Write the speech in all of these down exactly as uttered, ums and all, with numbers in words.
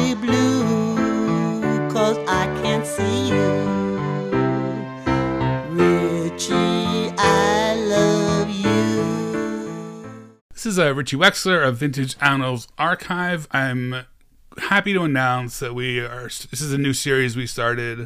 be blue, 'cause I can't see you. Richie, I love you. This is uh, Richie Wexler of Vintage Annals Archive. I'm happy to announce that we are, this is a new series we started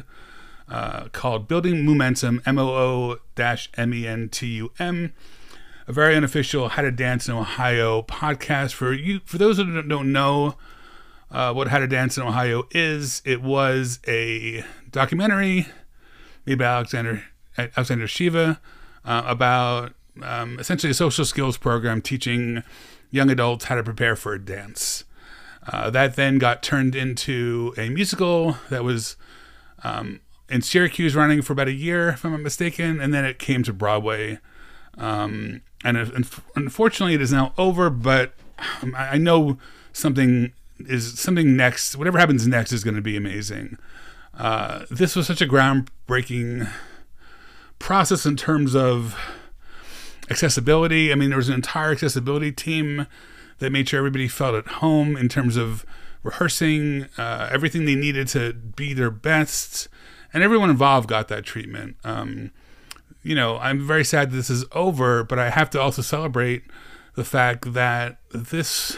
uh, called Building Momentum, M O O M E N T U M, a very unofficial How to Dance in Ohio podcast. For you, for those who don't know uh, what How to Dance in Ohio is, it was a documentary made by Alexander Alexander Shiva uh, about um, essentially a social skills program teaching young adults how to prepare for a dance. Uh, that then got turned into a musical that was um, in Syracuse running for about a year, if I'm not mistaken, and then it came to Broadway. Um, and it, unfortunately, it is now over, but I know something is something next. Whatever happens next is going to be amazing. Uh, this was such a groundbreaking process in terms of accessibility. I mean, there was an entire accessibility team that made sure everybody felt at home in terms of rehearsing, uh, everything they needed to be their best. And everyone involved got that treatment. Um, you know, I'm very sad that this is over, but I have to also celebrate the fact that this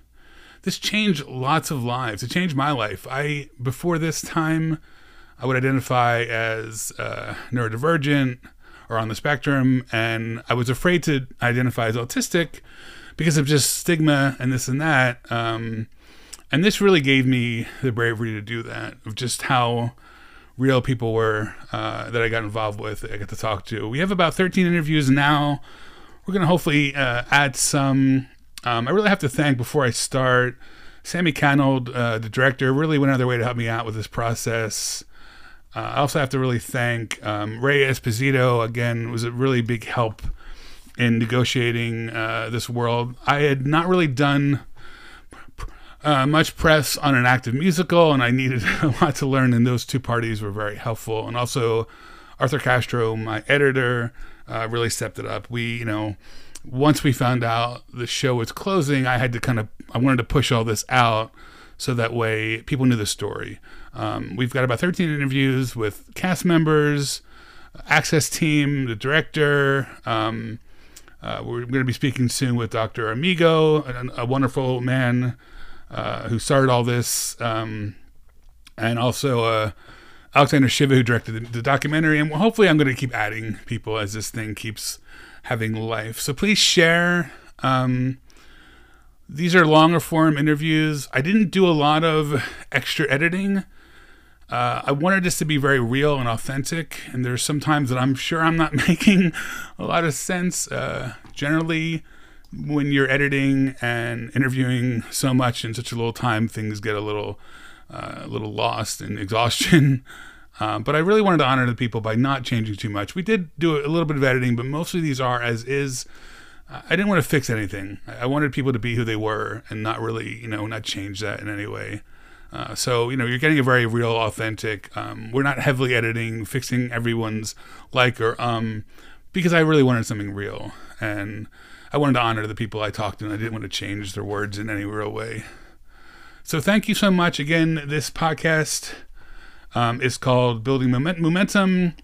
this changed lots of lives. It changed my life. I, before this time, I would identify as uh, neurodivergent or on the spectrum, and I was afraid to identify as autistic because of just stigma and this and that. Um, and this really gave me the bravery to do that, of just how real people were uh, that I got involved with, that I got to talk to. We have about thirteen interviews now. We're going to hopefully uh, add some. Um, I really have to thank, before I start, Sammy Canold, uh, the director, really went out of their way to help me out with this process. Uh, I also have to really thank um, Ray Esposito, again, was a really big help in negotiating uh, this world. I had not really done uh, much press on an active musical, and I needed a lot to learn, and those two parties were very helpful. And also Arthur Castro, my editor, uh, really stepped it up. We, you know, once we found out the show was closing, I had to kind of, I wanted to push all this out so that way people knew the story. Um, we've got about thirteen interviews with cast members, Access team, the director. Um, uh, we're going to be speaking soon with Doctor Amigo, a, a wonderful man uh, who started all this, um, and also uh, Alexander Shiva, who directed the, the documentary. And hopefully I'm going to keep adding people as this thing keeps having life. So please share. Um, these are longer form interviews. I didn't do a lot of extra editing. Uh, I wanted this to be very real and authentic, and there's some times that I'm sure I'm not making a lot of sense. Uh, generally, when you're editing and interviewing so much in such a little time, things get a little, uh, a little lost in exhaustion. Um, but I really wanted to honor the people by not changing too much. We did do a little bit of editing, but mostly these are as is. Uh, I didn't want to fix anything. I wanted people to be who they were and not really, you know, not change that in any way. Uh, so, you know, you're getting a very real, authentic, um, we're not heavily editing, fixing everyone's like or um, because I really wanted something real. And I wanted to honor the people I talked to, and I didn't want to change their words in any real way. So thank you so much. Again, this podcast um, is called Building Momentum,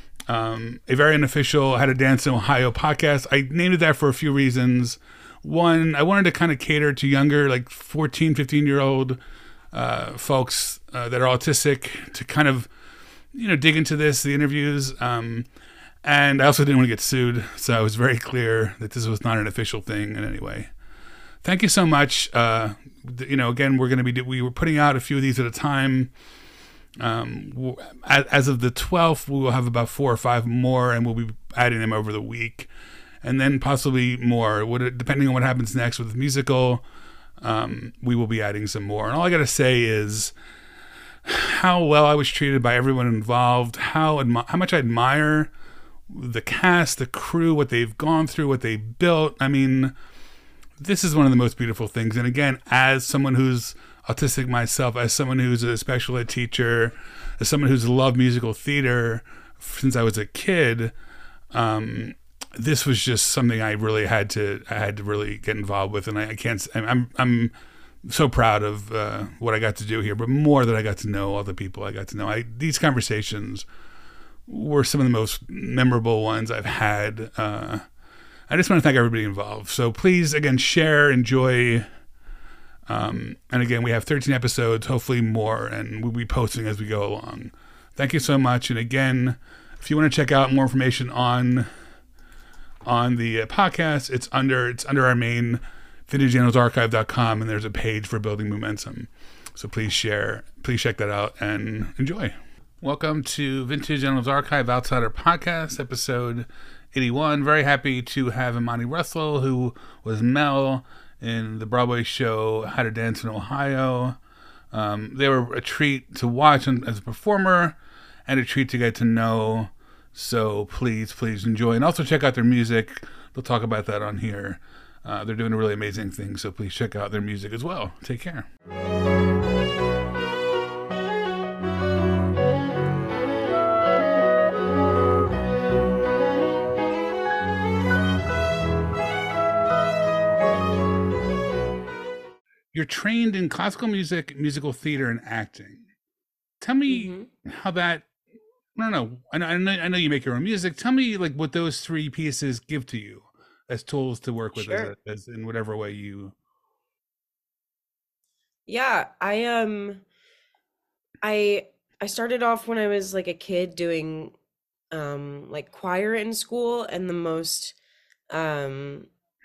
um, a very unofficial How to Dance in Ohio podcast. I named it that for a few reasons. One, I wanted to kind of cater to younger, like fourteen, fifteen year old uh, folks uh, that are autistic, to kind of, you know, dig into this, the interviews. Um, and I also didn't want to get sued. So I was very clear that this was not an official thing in any way. Thank you so much. Uh, you know, again, we're going to be, we were putting out a few of these at a time. Um, as of the twelfth, we will have about four or five more, and we'll be adding them over the week, and then possibly more. What, depending on what happens next with the musical, um, we will be adding some more. And all I got to say is how well I was treated by everyone involved, how admi- how much I admire the cast, the crew, what they've gone through, what they built. I mean, this is one of the most beautiful things. And again, as someone who's autistic myself, as someone who's a special ed teacher, as someone who's loved musical theater since I was a kid, um, this was just something I really had to, I had to really get involved with. And I, I can't, I'm, I'm so proud of uh, what I got to do here, but more that I got to know all the people I got to know. I these conversations were some of the most memorable ones I've had. Uh, I just want to thank everybody involved. So please, again, share, enjoy. Um, and again, we have thirteen episodes, hopefully more, and we'll be posting as we go along. Thank you so much. And again, if you want to check out more information on on the uh, podcast, it's under it's under our main vintage annals archive dot com, and there's a page for Building Momentum. So please share, please check that out and enjoy. Welcome to Vintage Annals Archive Outsider Podcast, episode eighty-one. Very happy to have Imani Russell, who was Mel in the Broadway show How to Dance in Ohio. Um, they were a treat to watch as a performer and a treat to get to know. So please, please enjoy. And also check out their music. We'll talk about that on here. Uh, they're doing a really amazing thing, so please check out their music as well. Take care. You're trained in classical music, musical theater, and acting. Tell me mm-hmm. how that, I don't know, I know, I know, I know you make your own music. Tell me like what those three pieces give to you as tools to work with sure. as, as in whatever way you. Yeah, I um, I I started off when I was like a kid doing um like choir in school, and the most um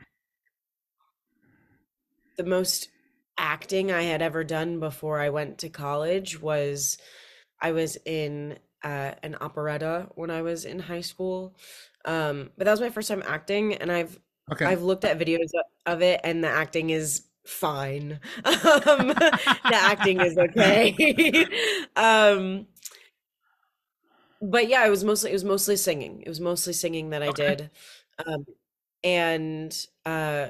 the most acting I had ever done before I went to college was I was in uh, an operetta when I was in high school. Um, but that was my first time acting, and I've okay. I've looked at videos of it, and the acting is fine. Um, the acting is okay. um, but yeah, it was mostly it was mostly singing. It was mostly singing that I okay. did, um, and uh,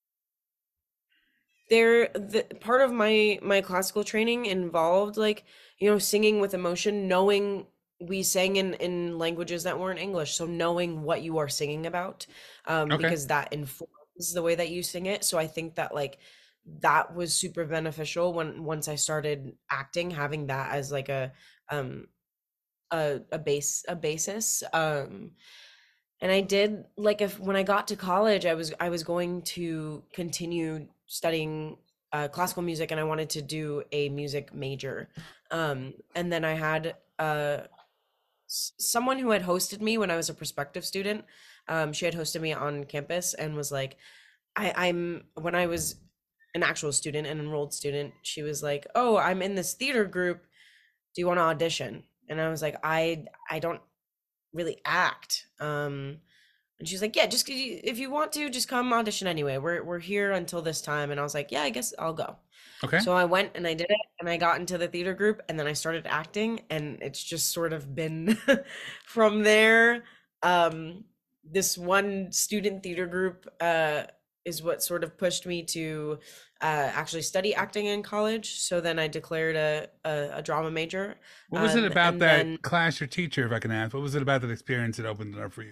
there the part of my my classical training involved like you know singing with emotion, knowing. We sang in, in languages that weren't English. So knowing what you are singing about, um, okay. because that informs the way that you sing it. So I think that like, that was super beneficial when, once I started acting, having that as like a, um, a, a base, a basis. Um, and I did like, if, when I got to college, I was, I was going to continue studying uh, classical music, and I wanted to do a music major. Um, and then I had, uh, someone who had hosted me when I was a prospective student. Um, she had hosted me on campus and was like, I, I'm, when I was an actual student, an enrolled student, she was like, oh, I'm in this theater group. Do you want to audition? And I was like, I, I don't really act. Um, and she's like, yeah, just if you want to, just come audition anyway. We're, we're here until this time. And I was like, yeah, I guess I'll go. Okay. So I went and I did it, and I got into the theater group, and then I started acting, and it's just sort of been from there. Um, this one student theater group uh, is what sort of pushed me to uh, actually study acting in college. So then I declared a, a, a drama major. What was um, it about that then, class or teacher, if I can ask? What was it about that experience that opened it up for you?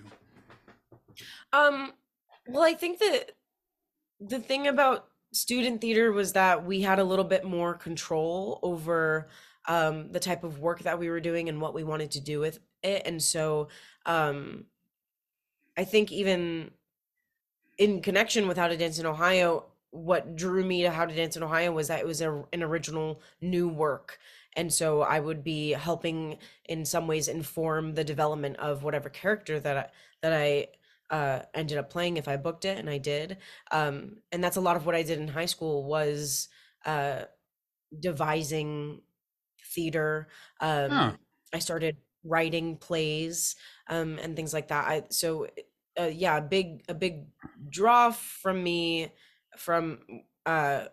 Um, well, I think that the thing about student theater was that we had a little bit more control over um, the type of work that we were doing and what we wanted to do with it. And so um, I think even in connection with How to Dance in Ohio, what drew me to How to Dance in Ohio was that it was a, an original new work. And so I would be helping in some ways inform the development of whatever character that I, that I uh ended up playing if I booked it, and I did. Um and that's a lot of what I did in high school was uh devising theater. Um huh. I started writing plays um and things like that. I so uh, yeah, a big a big draw from me from uh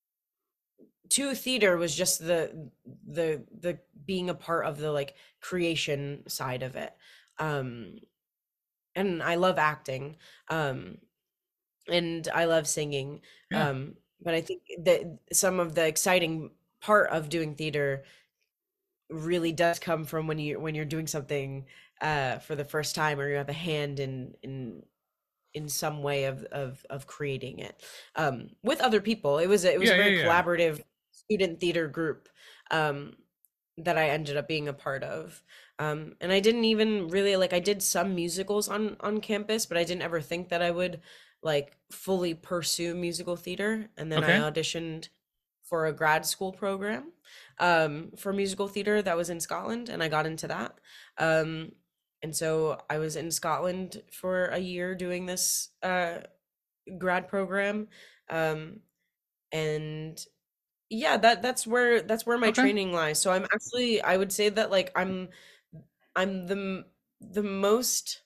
to theater was just the the the being a part of the like creation side of it. Um and I love acting, um, and I love singing. Yeah. Um, but I think that some of the exciting part of doing theater really does come from when you when you're doing something uh, for the first time, or you have a hand in in in some way of of of creating it um, with other people. It was a, it was Yeah, a very yeah, yeah. collaborative student theater group um, that I ended up being a part of. Um, and I didn't even really like I did some musicals on on campus, but I didn't ever think that I would like fully pursue musical theater. And then I Okay. auditioned for a grad school program um, for musical theater that was in Scotland, and I got into that. Um, and so I was in Scotland for a year doing this uh, grad program, um, and yeah, that that's where that's where my Okay. training lies. So I'm actually I would say that like I'm I'm the m- the most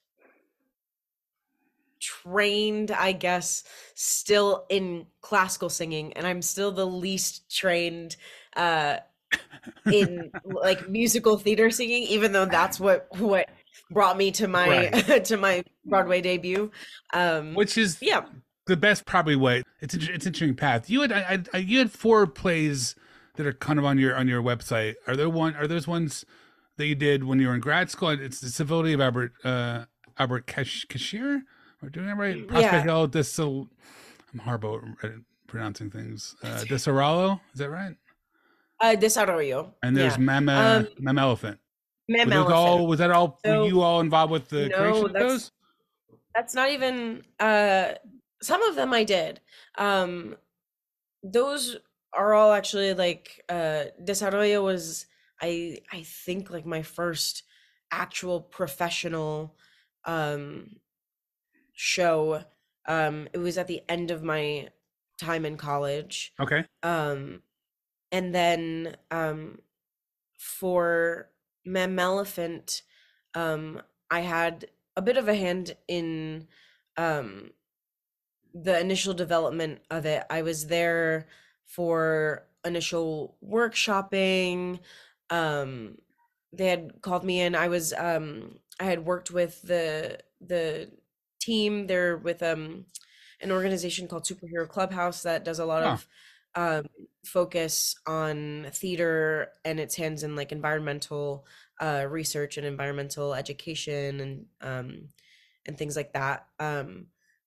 trained, I guess, still in classical singing, and I'm still the least trained uh in like musical theater singing, even though that's what what brought me to my Right. to my Broadway debut. Um Which is yeah. the best probably way. It's it's an interesting path. You had I, I, you had four plays that are kind of on your on your website. Are there one? Are those ones that you did when you were in grad school? It's the Civility of Albert uh, Albert Cash, Cashier. Am I doing that right? Yeah. Prospect de Sol. I'm horrible at pronouncing things. Uh, de Soralo. Is that right? Uh Desarrollo. And there's Yeah. Mama Um Mama Elephant. Were Mem those Elephant. all? Was that all? Were So you all involved with the no, creation of that's those? that's not even uh some of them I did. Um those are all actually like uh Desarrollo was I I think like my first actual professional um show. Um it was at the end of my time in college. Okay. Um and then um for Mem Elephant, um I had a bit of a hand in um the initial development of it. I was there for initial workshopping. Um, they had called me in. I was um, I had worked with the the team there with um, an organization called Superhero Clubhouse that does a lot Oh, of um, focus on theater and its hands in like environmental uh, research and environmental education and um, and things like that. Um,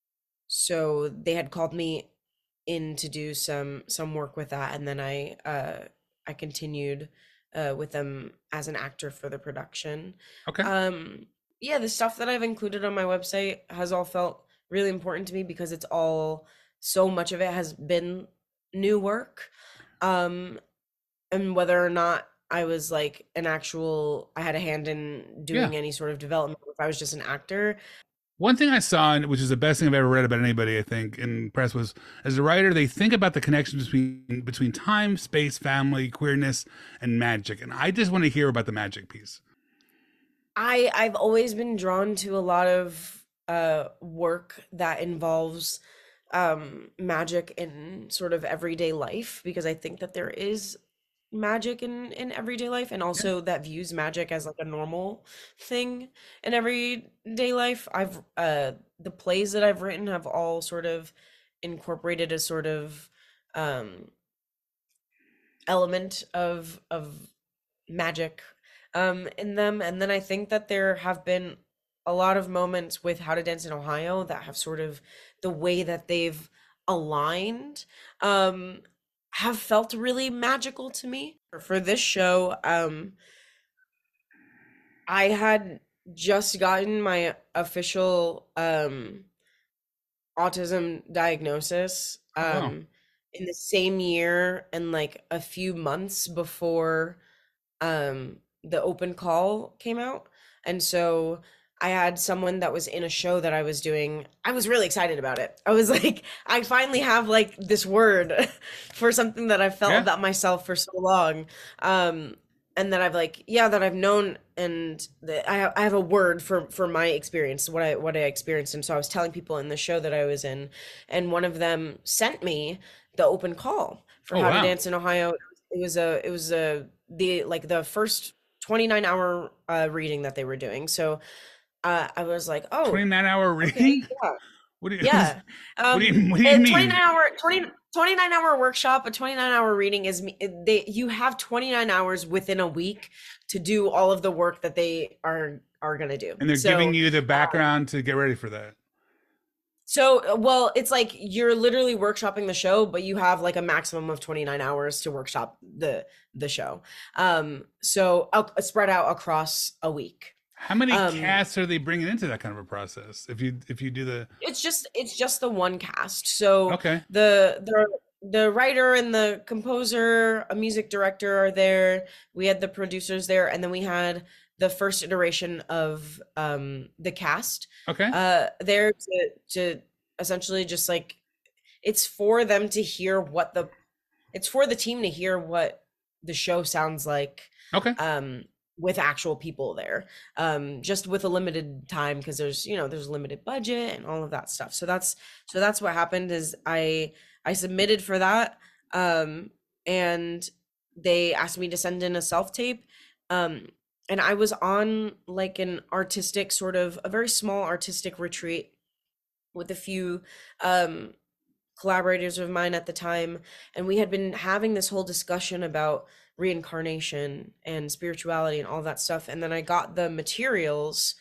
so they had called me in to do some some work with that, and then I uh I continued uh with them as an actor for the production. okay. Um yeah, the stuff that I've included on my website has all felt really important to me because it's all so much of it has been new work. Um and whether or not I was like an actual I had a hand in Yeah. doing any sort of development, if I was just an actor. One thing I saw, which is the best thing I've ever read about anybody, I think, in press, was as a writer, they think about the connections between between time, space, family, queerness, and magic. And I just want to hear about the magic piece. I I've always been drawn to a lot of uh work that involves um magic in sort of everyday life because I think that there is magic in in everyday life and Yeah. also that views magic as like a normal thing in everyday life. I've uh the plays that I've written have all sort of incorporated a sort of um element of of magic um in them, and then I think that there have been a lot of moments with How to Dance in Ohio that have sort of the way that they've aligned um have felt really magical to me. For this show, um I had just gotten my official um autism diagnosis Oh wow. um in the same year and like a few months before um the open call came out. And so I had someone that was in a show that I was doing. I was really excited about it. I was like, I finally have like this word for something that I've felt Yeah. about myself for so long. Um and that I've like, yeah, that I've known, and that I have, I have a word for for my experience, what I what I experienced. And so I was telling people in the show that I was in, and one of them sent me the open call for Oh How to wow. Dance in Ohio. It was a it was a the like the first twenty-nine hour uh reading that they were doing. So uh I was like, oh, twenty-nine hour okay, reading? yeah. What do you Yeah. what do Um you what do you a twenty-nine mean? hour twenty twenty-nine hour workshop, a twenty-nine hour reading is me- they you have twenty-nine hours within a week to do all of the work that they are are going to do. And they're giving So you the uh, background to get ready for that. So, uh, well, it's like you're literally workshopping the show, but you have like a maximum of twenty-nine hours to workshop the the show. Um, so uh, spread out across a week. How many Um, casts are they bringing into that kind of a process? If you if you do the it's just it's just the one cast. So okay, the the the writer and the composer, a music director are there. We had the producers there, and then we had the first iteration of um the cast okay, uh there to to essentially just like it's for them to hear what the it's for the team to hear what the show sounds like okay. um with actual people there, um just with a limited time because there's you know there's limited budget and all of that stuff. So that's so that's what happened is i i submitted for that, um and they asked me to send in a self tape, um and I was on like an artistic sort of a very small artistic retreat with a few um collaborators of mine at the time, and we had been having this whole discussion about reincarnation and spirituality and all that stuff. And then I got the materials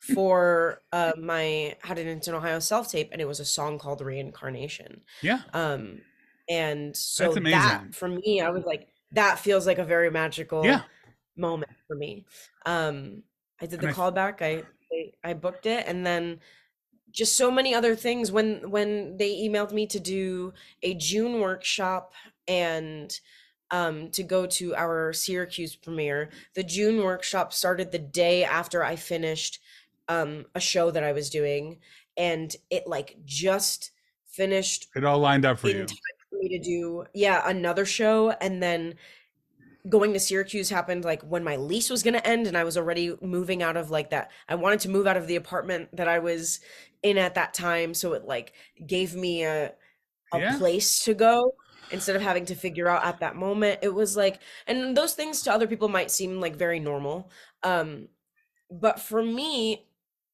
for uh, my How Did Into Ohio self tape, and it was a song called Reincarnation. Yeah, Um, and that's so that amazing. for me, I was like, that feels like a very Yeah, magical moment for me. Um, I did and the I callback, I I I booked it, and then just so many other things when when they emailed me to do a June workshop and um to go to our Syracuse premiere. The June workshop started the day after I finished um a show that I was doing, and it like just finished it all lined up for in you. time for me to do yeah another show. And then going to Syracuse happened like when my lease was going to end, and I was already moving out of like that. I wanted to move out of the apartment that I was in at that time, so it like gave me a a Yeah, place to go instead of having to figure out at that moment. It was like, and those things to other people might seem like very normal. Um but for me,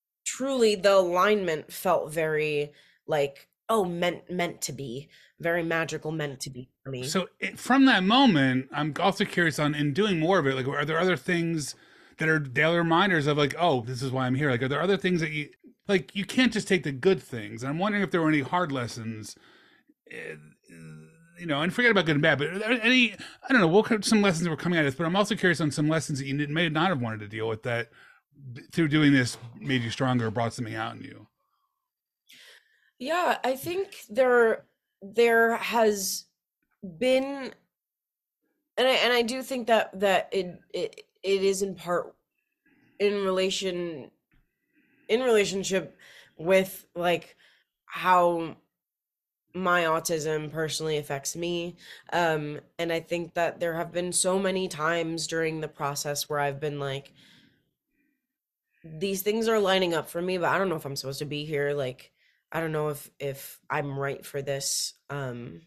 truly the alignment felt very like, oh, meant meant to be, very magical, meant to be for me. so it, from that moment, I'm also curious on in doing more of it. Like, are there other things that are daily reminders of like, oh, this is why I'm here? Like, are there other things that you like? You can't just take the good things. And I'm wondering if there were any hard lessons, eh, you know, and forget about good and bad. But are there any, I don't know, what kind of some lessons that were coming at us? But I'm also curious on some lessons that you may not have wanted to deal with that through doing this made you stronger, or brought something out in you. Yeah, I think there there has been, and I and I do think that that it it it is in part in relation in relationship with like how my autism personally affects me. Um and I think that there have been so many times during the process where I've been like, these things are lining up for me, but I don't know if I'm supposed to be here. Like, I don't know if if I'm right for this. Um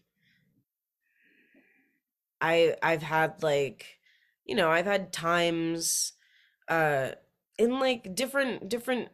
I I've had like, you know, I've had times uh in like different different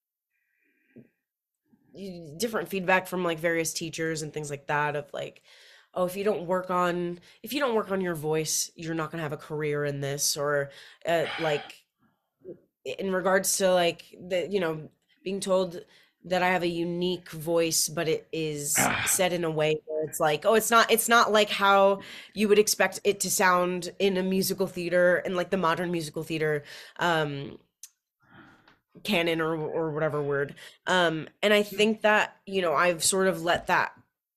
y- different feedback from like various teachers and things like that of like, oh, if you don't work on if you don't work on your voice, you're not going to have a career in this. Or uh, like in regards to like the you know being told that I have a unique voice, but it is Ah, said in a way where it's like, oh, it's not it's not like how you would expect it to sound in a musical theater, and like the modern musical theater um canon, or or whatever word. Um and I think that, you know, I've sort of let that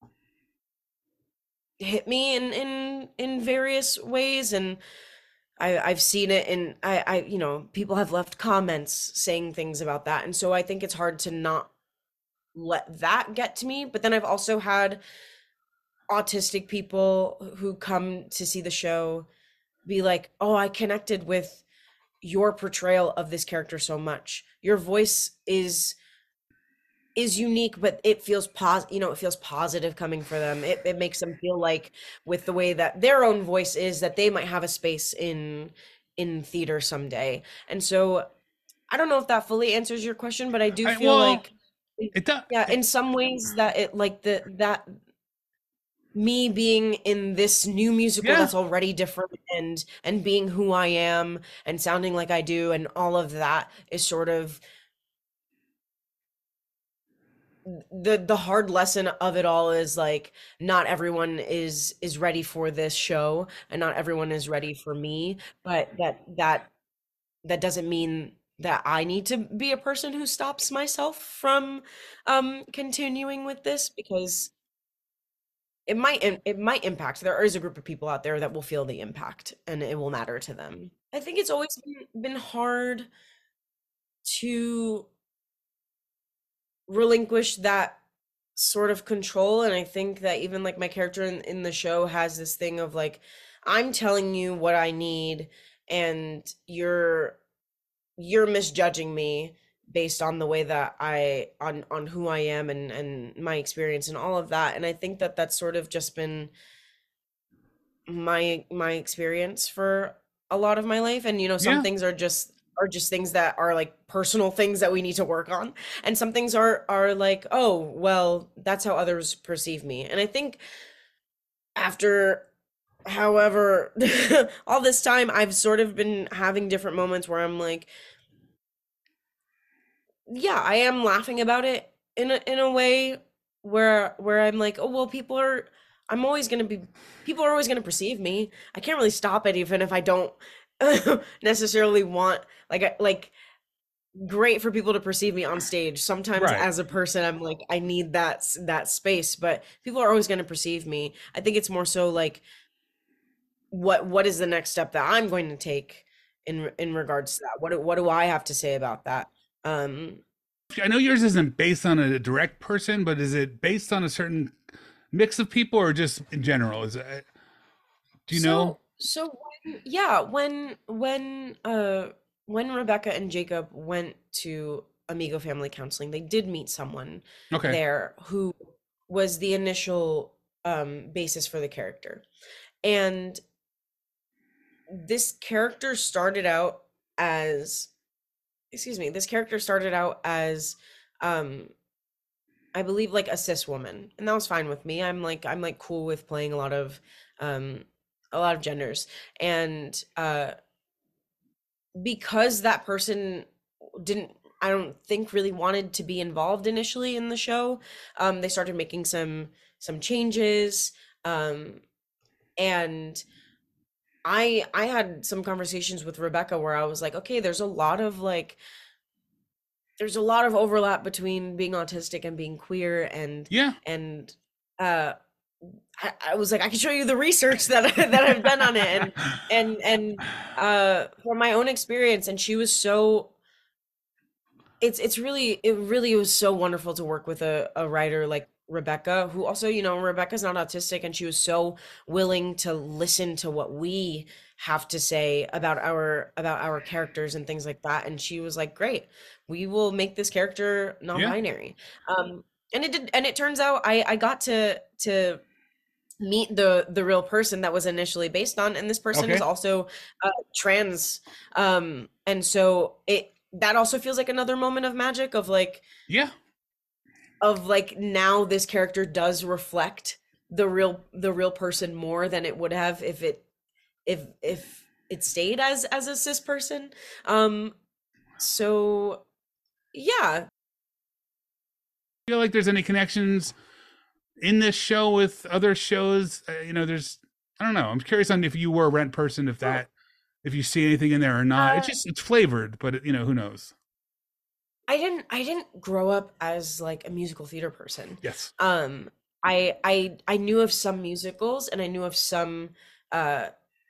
hit me in in in various ways. And I, I've seen it, and I, I, you know, people have left comments saying things about that. And so I think it's hard to not let that get to me. But then I've also had autistic people who come to see the show be like, oh, I connected with your portrayal of this character so much. Your voice is is unique, but it feels pos you know, it feels positive coming for them. It it makes them feel like with the way that their own voice is, that they might have a space in in theater someday. And so I don't know if that fully answers your question, but I do I, feel well, like it- it does. yeah, in some ways that it like the that me being in this new musical Yeah, that's already different, and and being who I am and sounding like I do and all of that is sort of the the hard lesson of it all is like not everyone is is ready for this show and not everyone is ready for me, but that that that doesn't mean that I need to be a person who stops myself from um continuing with this, because it might im- it might impact. There is a group of people out there that will feel the impact and it will matter to them. I think it's always been, been hard to relinquish that sort of control, and I think that even like my character in, in the show has this thing of like, I'm telling you what I need and you're you're misjudging me based on the way that I on on who I am and and my experience and all of that. And I think that that's sort of just been my my experience for a lot of my life. And you know, some Yeah. things are just are just things that are like personal things that we need to work on, and some things are are like, oh well, that's how others perceive me. And I think after however all this time, I've sort of been having different moments where I'm like, yeah, I am laughing about it in a in a way where where I'm like, oh well, people are I'm always gonna be people are always gonna perceive me. I can't really stop it even if I don't necessarily want, like I, like great for people to perceive me on stage. Sometimes Right. as a person, I'm like, I need that s- that space, but people are always gonna perceive me. I think it's more so like what what is the next step that I'm going to take in in regards to that? What do, what do I have to say about that? Um, I know yours isn't based on a direct person, but is it based on a certain mix of people or just in general? Is it, do you know? So so when yeah, when when uh when Rebecca and Jacob went to Amigo Family Counseling, they did meet someone Okay. there who was the initial um basis for the character. And this character started out as excuse me, this character started out as um I believe like a cis woman, and that was fine with me. I'm like I'm like cool with playing a lot of um a lot of genders. And uh because that person didn't, I don't think, really wanted to be involved initially in the show, um they started making some some changes, um and I I had some conversations with Rebecca where I was like, okay, there's a lot of like there's a lot of overlap between being autistic and being queer. and Yeah. and uh I, I was like, I can show you the research that I, that I've done on it, and and and uh from my own experience. And she was so it's it's really it really was so wonderful to work with a, a writer like Rebecca, who also, you know, Rebecca's not autistic, and she was so willing to listen to what we have to say about our about our characters and things like that. And she was like, great, we will make this character Yeah. non-binary. Um and it did, and it turns out I I got to to meet the the real person that was initially based on, and this person is Okay. also uh, trans. Um and so it that also feels like another moment of magic of like Yeah. of like now this character does reflect the real the real person more than it would have if it if if it stayed as as a cis person. Um so yeah. Feel like there's any connections in this show with other shows? Uh, you know, there's, I don't know. I'm curious on if you were a Rent person, if Oh, that, if you see anything in there or not. It's uh just, it's flavored, but it, you know, who knows? I didn't I didn't grow up as like a musical theater person. Yes. Um I I I knew of some musicals, and I knew of some uh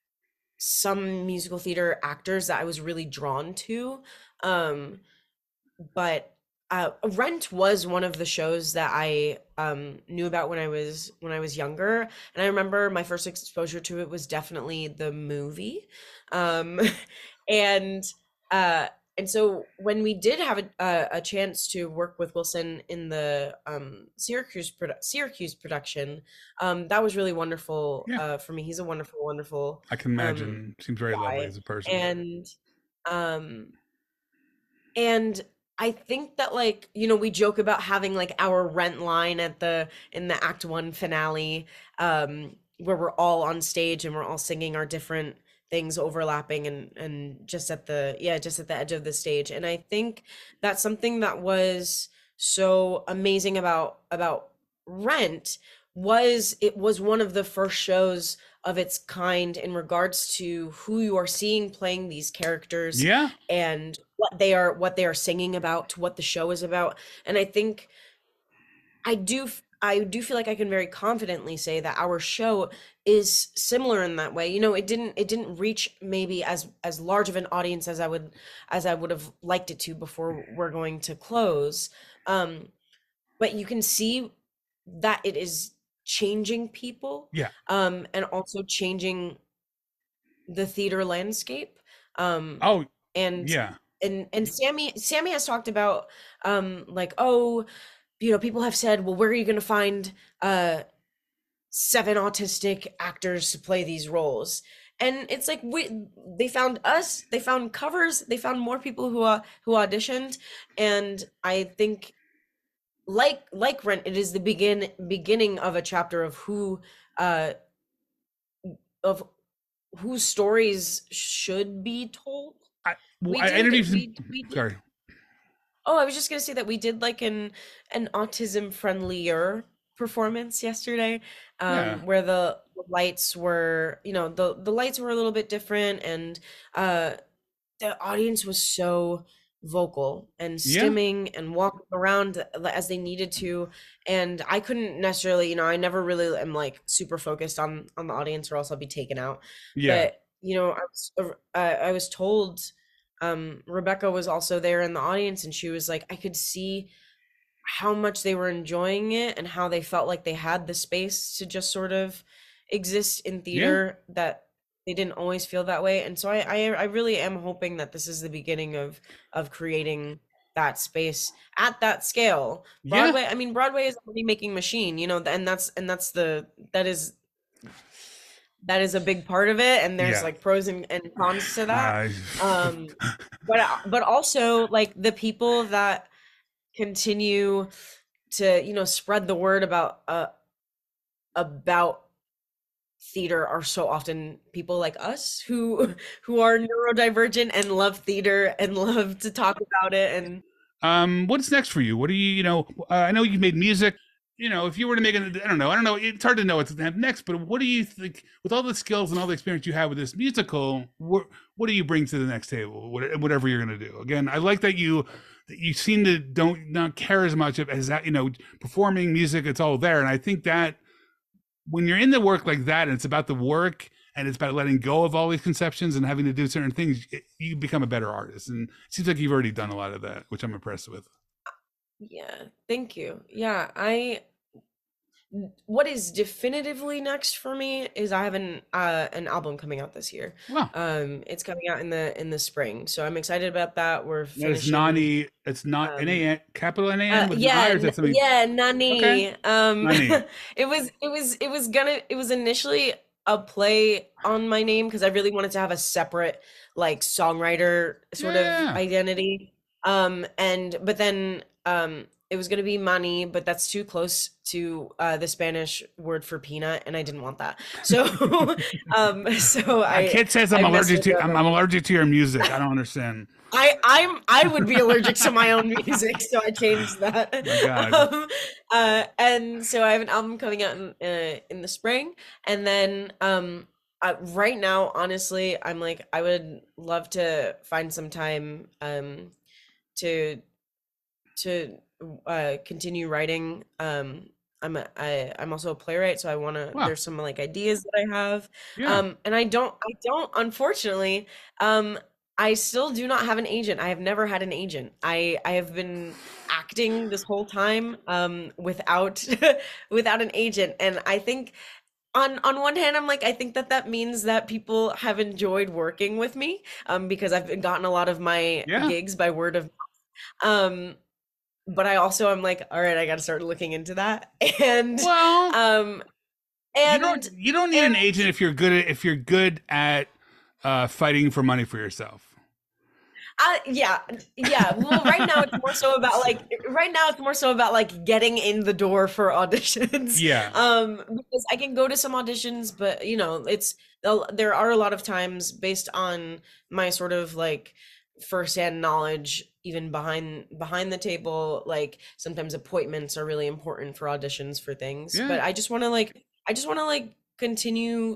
some musical theater actors that I was really drawn to. Um but uh Rent was one of the shows that I um knew about when I was when I was younger, and I remember my first exposure to it was definitely the movie. Um and uh and so when we did have a, a, a chance to work with Wilson in the um Syracuse produ- Syracuse production, um that was really wonderful Yeah. uh for me. He's a wonderful wonderful I can um imagine. Seems very lovely guy. as a person. And um and I think that, like, you know, we joke about having like our Rent line at the in the act one finale, um, where we're all on stage and we're all singing our different things overlapping, and and just at the yeah, just at the edge of the stage. And I think that's something that was so amazing about about Rent was it was one of the first shows of its kind in regards to who you are seeing playing these characters Yeah. and what they are what they are singing about, what the show is about. And I think I do f- I do feel like I can very confidently say that our show is similar in that way. You know, it didn't it didn't reach maybe as as large of an audience as I would as I would have liked it to before we're going to close. Um, but you can see that it is changing people, Yeah. um, and also changing the theater landscape. Um, Oh, and yeah. and and Sammy Sammy has talked about um like, oh, you know, people have said, well, where are you going to find uh seven autistic actors to play these roles? And it's like we they found us, they found covers, they found more people who uh, who auditioned, and I think like like Rent, it is the begin beginning of a chapter of who uh of whose stories should be told. I, well, We I did interviewed. we we did Sorry. Oh, I was just gonna say that we did like an an autism friendlier performance yesterday, Yeah. um, where the lights were, you know, the the lights were a little bit different, and uh, the audience was so vocal and Yeah. stimming and walking around as they needed to, and I couldn't necessarily, you know, I never really am like super focused on on the audience, or else I'll be taken out. Yeah. But you know, I was uh, I I was told um Rebecca was also there in the audience, and she was like, I could see how much they were enjoying it and how they felt like they had the space to just sort of exist in Yeah. theater, that they didn't always feel that way. And so I I, I really am hoping that this is the beginning of of creating that space at that scale. Yeah. Broadway, I mean, Broadway is a money making machine, you know, and that's and that's the that is that is a big part of it, and there's Yeah. like pros and, and cons to that. Uh, Um but but also like the people that continue to, you know, spread the word about uh about theater are so often people like us who who are neurodivergent and love theater and love to talk about it. And um, what's next for you? What do you, you know, uh, I know you made music. You know, if you were to make an, I don't know, I don't know, it's hard to know what's going to next, but what do you think, with all the skills and all the experience you have with this musical, what, what do you bring to the next table, what- whatever you're going to do? Again, I like that you, that you seem to don't not care as much as that, you know, performing music, it's all there. And I think that when you're in the work like that, and it's about the work, and it's about letting go of all these conceptions and having to do certain things, it, you become a better artist. And it seems like you've already done a lot of that, which I'm impressed with. yeah, thank you. Yeah, I what is definitively next for me is I have an uh an album coming out this year. Wow. Um it's coming out in the in the spring. So I'm excited about that. We're That is finishing Nani. It's not um, N A N, capital N A Uh, N with an yeah, I, or is that n- something? yeah, Nani. Okay. Um, Nani. it was, it was, it was gonna, it was initially a play on my name because I really wanted to have a separate, like, songwriter sort Yeah. of identity. Um, and but then, um, it was gonna be Mani, but that's too close to uh the Spanish word for peanut, and I didn't want that. So, um, so My I, kid says I'm I allergic messed to. it up. I'm, I'm allergic to your music. I don't understand. I I'm I would be allergic to my own music, so I changed that. My God. Um, uh, and so I have an album coming out in uh, in the spring, and then um, uh, right now, honestly, I'm like, I would love to find some time um to to uh continue writing. Um, I'm a, I I'm also a playwright, so I want to. Wow. There's some like ideas that I have. Yeah. Um, and I don't I don't unfortunately. Um, I still do not have an agent. I have never had an agent. I I have been acting this whole time um without without an agent, and I think on on one hand I'm like, I think that that means that people have enjoyed working with me um because I've gotten a lot of my Yeah. gigs by word of um but I also am like, all right, I got to start looking into that. And Well, um you and don't. You don't need an and agent if you're good at if you're good at uh, fighting for money for yourself. Uh, yeah, yeah. Well, right now it's more so about like right now it's more so about like getting in the door for auditions. Yeah. Um, because I can go to some auditions, but you know, it's there are a lot of times based on my sort of like firsthand knowledge even behind behind the table. Like sometimes appointments are really important for auditions for things, Yeah. but I just want to like I just want to like continue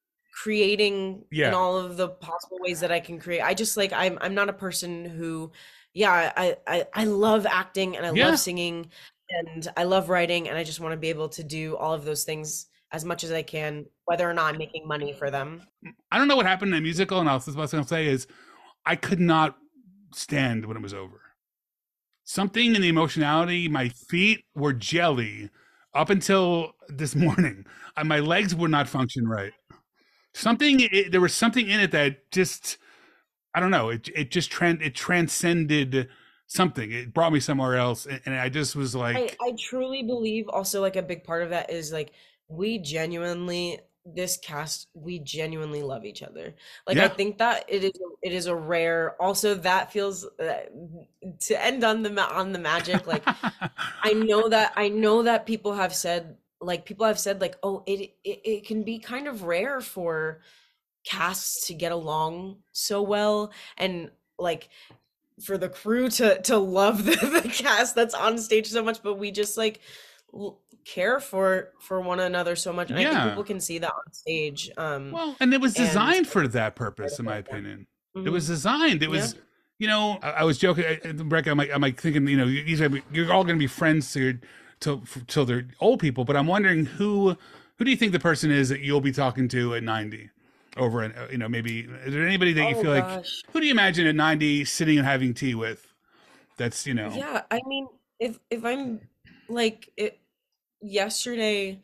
creating in Yeah. all of the possible ways that I can create. I just like I'm I'm not a person who yeah, I I I love acting and I Yeah. love singing and I love writing and I just want to be able to do all of those things as much as I can, whether or not I'm making money for them. I don't know what happened in a musical, and I'll, what I was going to say is I could not stand when it was over. Something in the emotionality, my feet were jelly up until this morning. Uh, My legs would not function right. Something, it, there was something in it that just, I don't know, it it just trend it transcended something. It brought me somewhere else, and, and I just was I like, I truly believe also like a big part of that is like we genuinely this cast we genuinely love each other. Like I yeah, think that it is it is a rare also that feels uh, to end on the ma- on the magic like I know that I know that people have said like people have said like oh it it, it can be kind of rare for casts to get along so well and like for the crew to to love the, the cast that's on stage so much but we just like l- care for for one another so much and I think yeah. people can see that on stage um Well, and it was and designed for that purpose, in my opinion. It was hmm designed. It yeah was, you know, I, I was joking, I- I- Rebecca. I'm like, I'm like thinking, you know, you- you're, gonna be- you're all going to be friends till, till till they're old people. But I'm wondering who who do you think the person is that you'll be talking to at ninety? Over and you know, maybe is there anybody that you oh feel like gosh who do you imagine at ninety sitting and having tea with? That's you know, yeah I mean if if I'm like it yesterday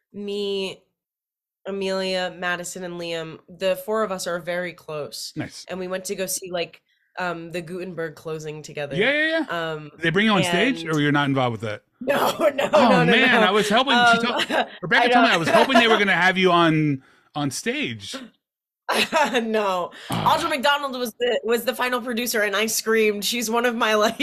me Amelia, Madison, and Liam, the four of us are very close, nice. and we went to go see like um the Gutenberg closing Yeah, together. yeah, yeah. Um Did they bring you on stage, and or you're not involved with that? no, no, Oh no, no, man, I no. was hoping. She Um told I Rebecca told me I was hoping they were going don't to have you on on stage. no. Audra Ah. McDonald was the was the final producer and I screamed. She's one of my like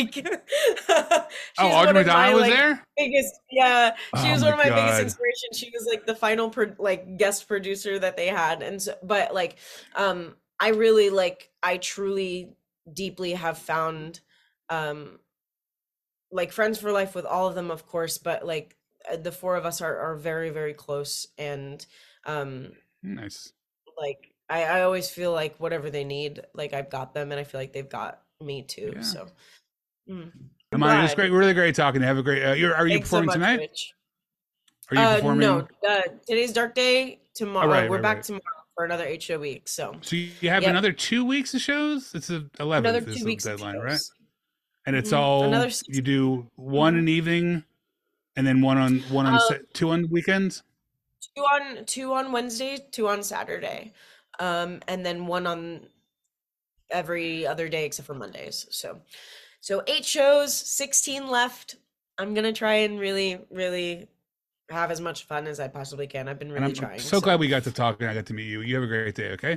Oh, she's Audrey one of my McDonald was like there? biggest yeah, she Oh was my one of my biggest God. inspirations. She was like the final pro- like guest producer that they had and so but like um I really like I truly deeply have found um like friends for life with all of them of course, but like uh, the four of us are are very very close and um Nice. like I, I always feel like whatever they need, like I've got them and I feel like they've got me too. Yeah. So mm, I'm Amani, it was glad. great. Really great talking. Have a great. Uh, you're, are you Thanks so performing much, tonight? Rich. Are you Uh performing? no, uh, today's dark day. Oh, Tomorrow right, we're right, back right. tomorrow for another eight show week. So So you have yep, another two weeks of shows. It's the another eleventh is two the weeks of deadline, right? shows. And it's hmm all Another you six. do one hmm in the evening, and then one on one on Uh, set, two on weekends. two on two on Wednesday, two on Saturday, um, and then one on every other day except for Mondays. So so eight shows, sixteen left. I'm gonna try and really, really have as much fun as I possibly can. I've been And really I'm, I'm trying. so So glad we got to talk and I got to meet you. You have a great day. Okay.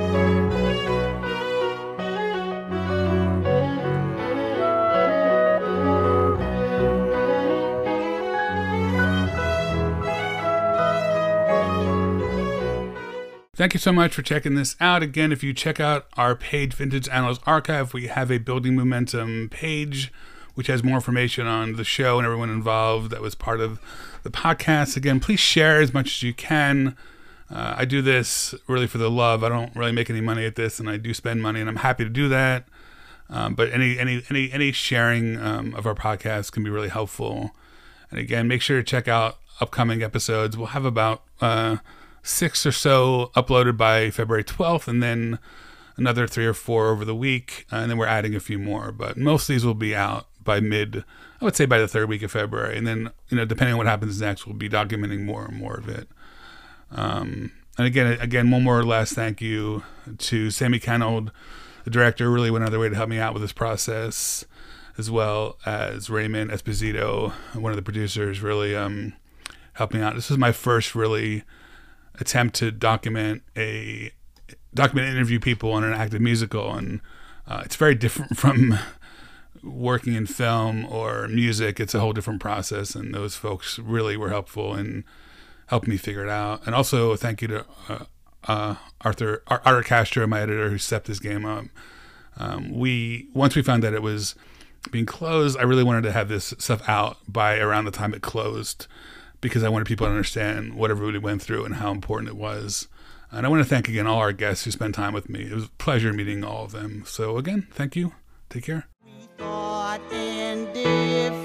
Thank you so much for checking this out. Again, if you check out our page, Vintage Annals Archive, we have a Building Momentum page, which has more information on the show and everyone involved that was part of the podcast. Again, please share as much as you can. Uh, I do this really for the love. I don't really make any money at this, and I do spend money, and I'm happy to do that. Um, but any any any any sharing um, of our podcast can be really helpful. And again, make sure to check out upcoming episodes. We'll have about uh, six or so uploaded by February twelfth, and then another three or four over the week, uh, and then we're adding a few more. But most of these will be out by mid, I would say by the third week of February. And then, you know, depending on what happens next, we'll be documenting more and more of it. Um, and again, again, one more last thank you to Sammy Kenold, the director, really went out of their way to help me out with this process, as well as Raymond Esposito, one of the producers, really um, helped me out. This was my first really attempt to document a document and interview people on an active musical, and uh, it's very different from working in film or music. It's a whole different process, and those folks really were helpful in helped me figure it out. And also thank you to uh, uh, Arthur Ar- Arthur Castro, my editor, who stepped this game up. Um, we once we found that it was being closed, I really wanted to have this stuff out by around the time it closed, because I wanted people to understand what everybody went through and how important it was. And I want to thank again all our guests who spent time with me. It was a pleasure meeting all of them. So again, thank you. Take care. We thought in different